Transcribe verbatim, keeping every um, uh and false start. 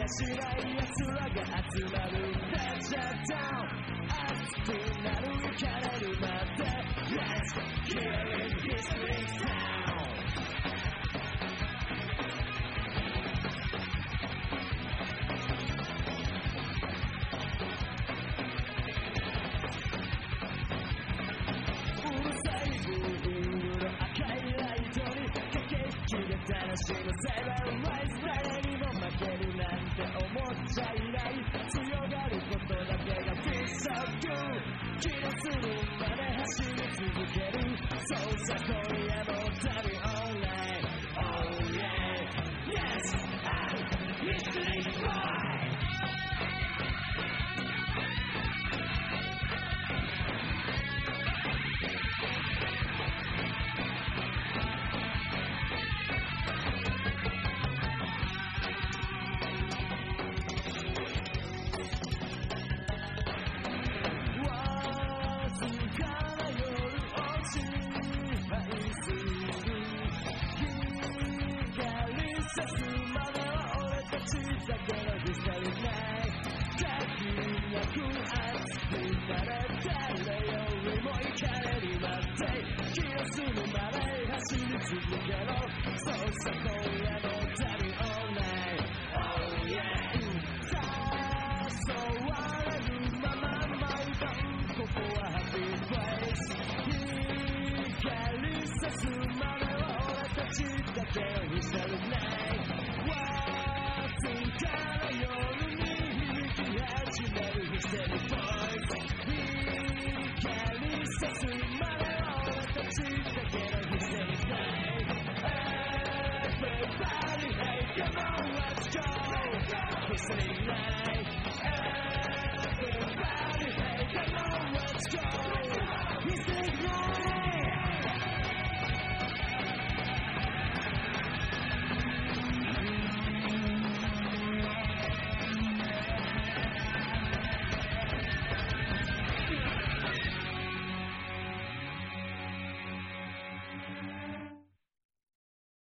しない奴らが集まるレジャータウン熱くなる行かれるまで Let's hear in History Town楽しむセブンライズ誰にも負けるなんて思っちゃいない強がることだけが Be so good 気のするまで走り続けるそうさ今夜も旅 All night Oh yeah Yes I'm History Boyだけのヒストリーない限りなく熱くなれ誰よりも行かれるまで気の済むまで走り続けろそうさ今夜の旅 All night Oh yeah 誘われるまま毎晩ここは Happy Place 光さすまでは俺たちだけのヒストリーないから夜に響き始めるヒステリーボイス光さすまで俺たちだけのヒステリーナイト Everybody hey come on let's go ヒステリーナイト Everybody hey come on let's go ヒステリーナイト